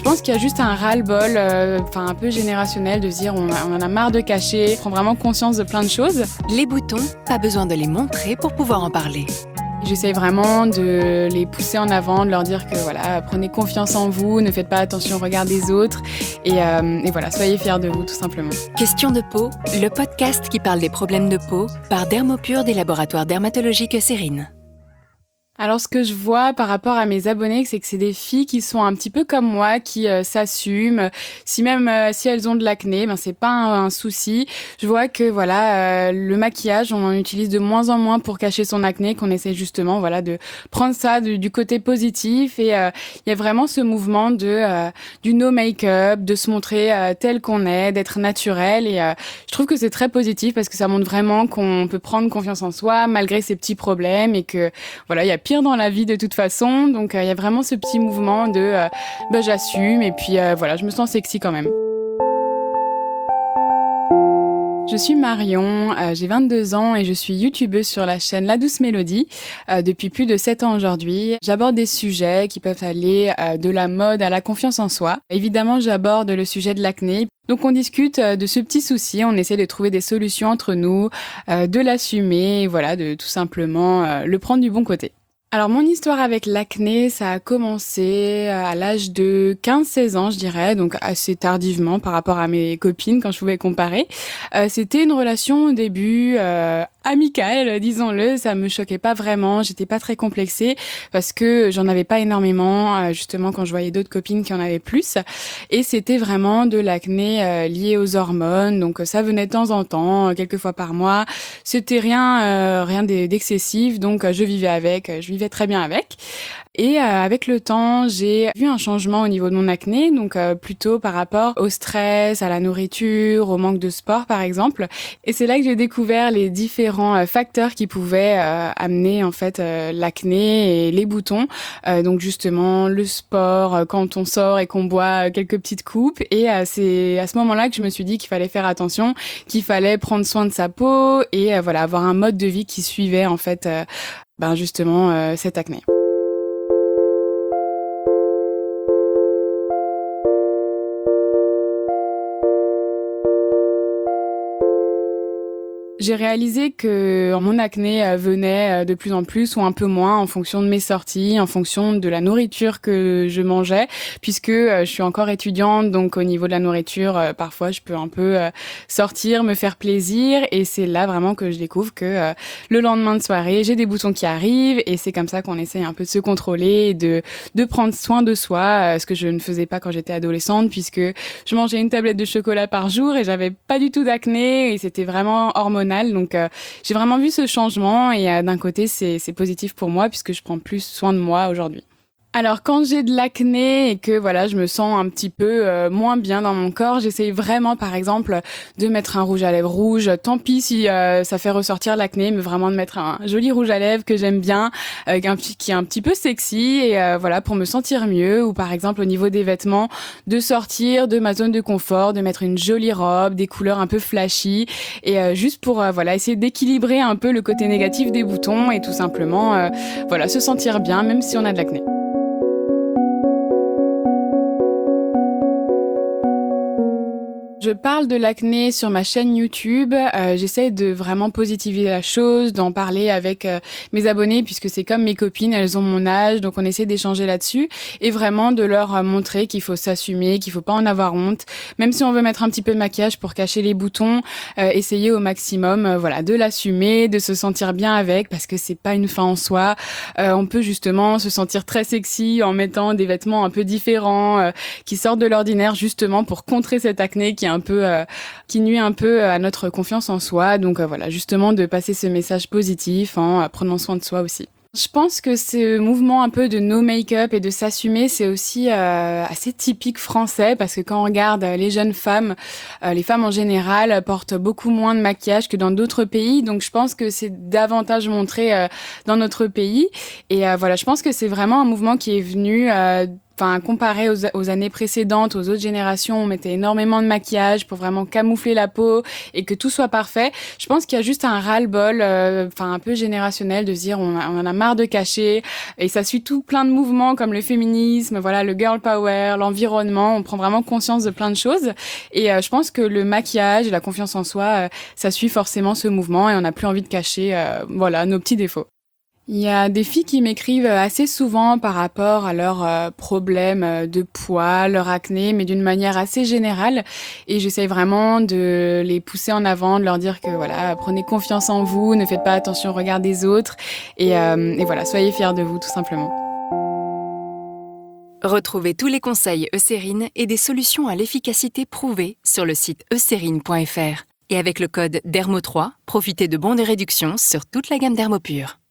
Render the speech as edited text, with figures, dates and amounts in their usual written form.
Je pense qu'il y a juste un ras-le-bol, un peu générationnel, de se dire on en a marre de cacher, on prend vraiment conscience de plein de choses. Les boutons, pas besoin de les montrer pour pouvoir en parler. J'essaye vraiment de les pousser en avant, de leur dire que voilà, prenez confiance en vous, ne faites pas attention au regard des autres et voilà, soyez fiers de vous tout simplement. Question de peau, le podcast qui parle des problèmes de peau par Dermopure des laboratoires dermatologiques Cérine. Alors ce que je vois par rapport à mes abonnés, c'est que c'est des filles qui sont un petit peu comme moi, qui s'assument. Si elles ont de l'acné, c'est pas un souci. Je vois que le maquillage, on en utilise de moins en moins pour cacher son acné, qu'on essaie justement de prendre ça du côté positif. Et il y a vraiment ce mouvement du no make-up, de se montrer tel qu'on est, d'être naturel. Et je trouve que c'est très positif parce que ça montre vraiment qu'on peut prendre confiance en soi malgré ses petits problèmes et que il y a pire dans la vie de toute façon, donc il y a vraiment ce petit mouvement de j'assume et puis je me sens sexy quand même. Je suis Marion, j'ai 22 ans et je suis youtubeuse sur la chaîne La Douce Mélodie depuis plus de 7 ans aujourd'hui. J'aborde des sujets qui peuvent aller de la mode à la confiance en soi. Évidemment, j'aborde le sujet de l'acné. Donc on discute de ce petit souci, on essaie de trouver des solutions entre nous, de l'assumer, de tout simplement le prendre du bon côté. Alors mon histoire avec l'acné, ça a commencé à l'âge de 15-16 ans, je dirais, donc assez tardivement par rapport à mes copines quand je pouvais comparer. C'était une relation au début amicale, disons-le, ça me choquait pas vraiment, j'étais pas très complexée parce que j'en avais pas énormément, justement quand je voyais d'autres copines qui en avaient plus. Et c'était vraiment de l'acné lié aux hormones, donc ça venait de temps en temps, quelques fois par mois. C'était rien d'excessif, donc je vivais très bien avec. Et avec le temps, j'ai vu un changement au niveau de mon acné, donc plutôt par rapport au stress, à la nourriture, au manque de sport par exemple. Et c'est là que j'ai découvert les différents facteurs qui pouvaient amener en fait l'acné et les boutons. Donc justement le sport, quand on sort et qu'on boit quelques petites coupes. Et c'est à ce moment-là que je me suis dit qu'il fallait faire attention, qu'il fallait prendre soin de sa peau et avoir un mode de vie qui suivait en fait justement cette acné. J'ai réalisé que mon acné venait de plus en plus ou un peu moins en fonction de mes sorties, en fonction de la nourriture que je mangeais, puisque je suis encore étudiante, donc au niveau de la nourriture, parfois je peux un peu sortir, me faire plaisir, et c'est là vraiment que je découvre que le lendemain de soirée, j'ai des boutons qui arrivent, et c'est comme ça qu'on essaye un peu de se contrôler et de prendre soin de soi, ce que je ne faisais pas quand j'étais adolescente, puisque je mangeais une tablette de chocolat par jour et j'avais pas du tout d'acné, et c'était vraiment hormonal. Donc j'ai vraiment vu ce changement et d'un côté c'est positif pour moi puisque je prends plus soin de moi aujourd'hui. Alors quand j'ai de l'acné et que je me sens un petit peu moins bien dans mon corps, j'essaye vraiment par exemple de mettre un rouge à lèvres rouge. Tant pis si ça fait ressortir l'acné, mais vraiment de mettre un joli rouge à lèvres que j'aime bien, qui est un petit peu sexy et pour me sentir mieux. Ou par exemple au niveau des vêtements, de sortir de ma zone de confort, de mettre une jolie robe, des couleurs un peu flashy et juste pour essayer d'équilibrer un peu le côté négatif des boutons et tout simplement se sentir bien même si on a de l'acné. Je parle de l'acné sur ma chaîne YouTube. J'essaie de vraiment positiver la chose, d'en parler avec mes abonnés puisque c'est comme mes copines, elles ont mon âge, donc on essaie d'échanger là-dessus et vraiment de leur montrer qu'il faut s'assumer, qu'il faut pas en avoir honte. Même si on veut mettre un petit peu de maquillage pour cacher les boutons, essayer au maximum de l'assumer, de se sentir bien avec parce que c'est pas une fin en soi. On peut justement se sentir très sexy en mettant des vêtements un peu différents qui sortent de l'ordinaire justement pour contrer cette acné qui nuit un peu à notre confiance en soi. Donc justement de passer ce message positif en prenant soin de soi aussi. Je pense que ce mouvement un peu de no make-up et de s'assumer, c'est aussi assez typique français parce que quand on regarde les jeunes femmes, les femmes en général portent beaucoup moins de maquillage que dans d'autres pays. Donc je pense que c'est davantage montré dans notre pays. Et je pense que c'est vraiment un mouvement qui est venu Enfin, comparé aux années précédentes, aux autres générations, on mettait énormément de maquillage pour vraiment camoufler la peau et que tout soit parfait. Je pense qu'il y a juste un ras-le-bol, un peu générationnel, de se dire on en a marre de cacher. Et ça suit tout plein de mouvements comme le féminisme, voilà, le girl power, l'environnement. On prend vraiment conscience de plein de choses. Et je pense que le maquillage et la confiance en soi, ça suit forcément ce mouvement et on n'a plus envie de cacher, nos petits défauts. Il y a des filles qui m'écrivent assez souvent par rapport à leurs problèmes de poids, leur acné, mais d'une manière assez générale. Et j'essaye vraiment de les pousser en avant, de leur dire que voilà, prenez confiance en vous, ne faites pas attention au regard des autres. Et voilà, soyez fiers de vous, tout simplement. Retrouvez tous les conseils Eucérine et des solutions à l'efficacité prouvée sur le site eucérine.fr. Et avec le code DERMO3, profitez de bons de réduction sur toute la gamme Dermopure.